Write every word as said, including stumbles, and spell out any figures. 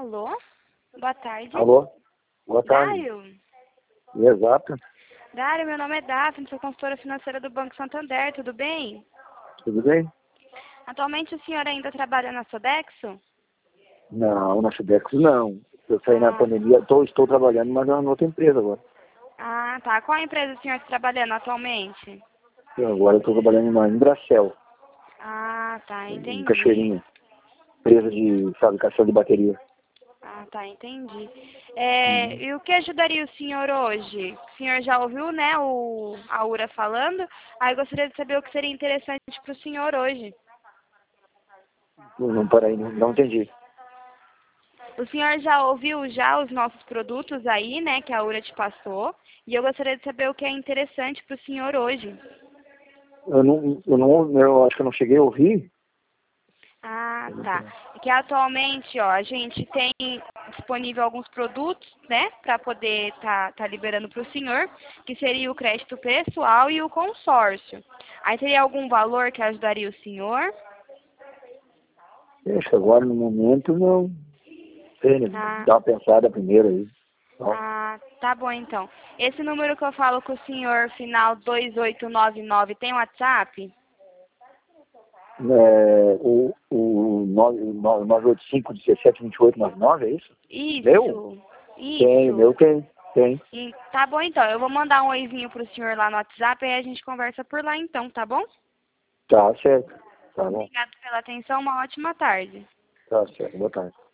Alô? Boa tarde. Alô? Boa tarde. Dário? Exato. Dário, meu nome é Daphne, sou consultora financeira do Banco Santander, tudo bem? Tudo bem? Atualmente o senhor ainda trabalha na Sodexo? Não, na Sudex não. Eu saí na Ah, pandemia, tô, estou trabalhando, mas em outra empresa agora. ah, tá. Qual empresa o senhor está trabalhando atualmente? Eu agora estou trabalhando na Imbracel, Ah, tá, em entendi. Cachoeirinha, empresa de fabricação de bateria. Ah, tá, entendi. É, Uhum. e o que ajudaria o senhor hoje? O senhor já ouviu, né, o, a Ura falando? Aí gostaria de saber o que seria interessante para o senhor hoje. Não, não, peraí, não, não entendi. O senhor já ouviu já os nossos produtos aí, né, que a Ura te passou? E eu gostaria de saber o que é interessante para o senhor hoje. Eu não, eu não, eu acho que eu não cheguei a ouvir. Ah, tá. É que atualmente, ó, a gente tem disponível alguns produtos, né, para poder tá, tá liberando para o senhor, que seria o crédito pessoal e o consórcio. Aí teria algum valor que ajudaria o senhor? Acho que agora no momento não. Sei, né? Ah, Dá uma pensada primeiro aí. Ó. ah, tá bom então. Esse número que eu falo com o senhor, final dois oito nove nove, tem WhatsApp? É, o, o nove oito cinco, um sete dois oito nove nove, é isso? Meu? Isso, Tem, isso. meu tem, tem. E, tá bom então, eu vou mandar um oizinho pro senhor lá no WhatsApp e a gente conversa por lá então, tá bom? Tá certo. Tá bom. Obrigada pela atenção, uma ótima tarde. Tá certo. Boa tarde.